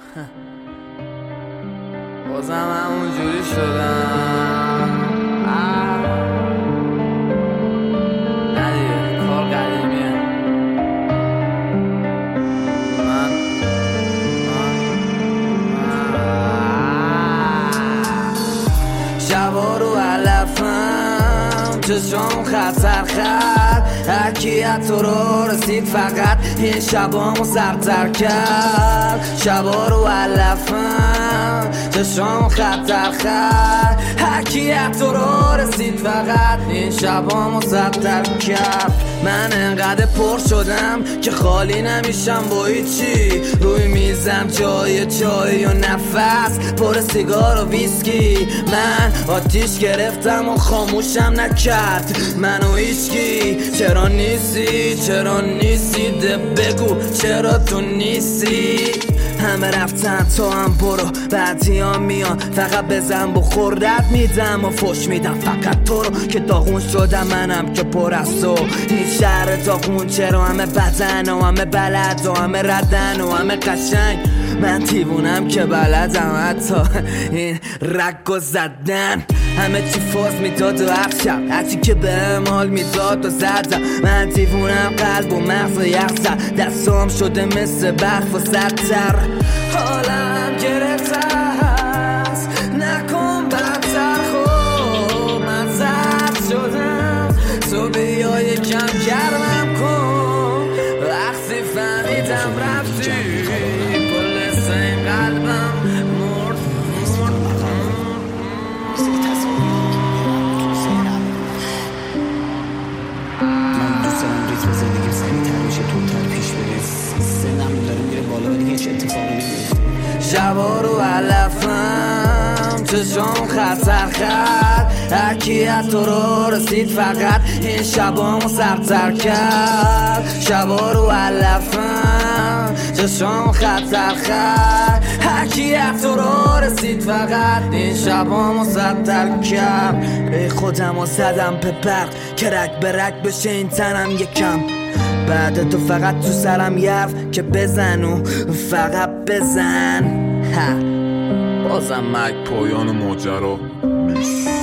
بازم همون جوری شدم. نه دیگه کار قدیمیه. من شبا رو علفم چشام خطر خد حکیت تو رو رسید فقط این شبامو سرتر کرد. شبا رو علفم چشام خطر خد حکیت تو رو رسید فقط این شبامو سرتر کرد. من انقدر پر شدم که خالی نمیشم با هیچی. روی میزم جای چای و نفس پر سیگار و ویسکی. من آتیش گرفتم و خاموشم نکرد منو هیچکی. چرا نیستی چرا نیستی ده بگو چرا تو نیستی. همه رفتن تو هم برو بعدی ها میان فقط بزن بخور رد میدم و فش میدم فقط تو رو که داغون شدم منم که پر از تو. این شهر داغون چرا همه بدن و همه بلد و همه ردن و همه قشنگ. من دیوونم که بلدم حتی این رگو زدن. همه چی فاز میداد و هر شب هرچی که بهم حال میداد و زدم. من دیوونم قلب و مغز و یخ زد دستام شده مثل برف و سرتر. حالم گرفته هست نکن بدتر خوب من زد شدم. تو بیا یکم گرمم کن وقتی فهمیدم رفتی کل سین قلبم مرد. من دوست دارم ریتم زندگیم سریع‌تر میشه توتر پیش بره. سنم داره میره بالا ولی هیچ اتفاقی نمیفته. شبا رو علفم چشام خطر خد حکیت تو رو رسید فقط این شبامو سرتر کرد. شبا رو علفم چشام خطر خد حکیت تو رو رسید فقط این شبامو سرتر کرد. ای خودمو زدم به برق که رگ به رگ بشه این تنم یکم. بعد تو فقط تو سرم یرف که بزن و فقط بزن. بازم پایان ماجرا نیست.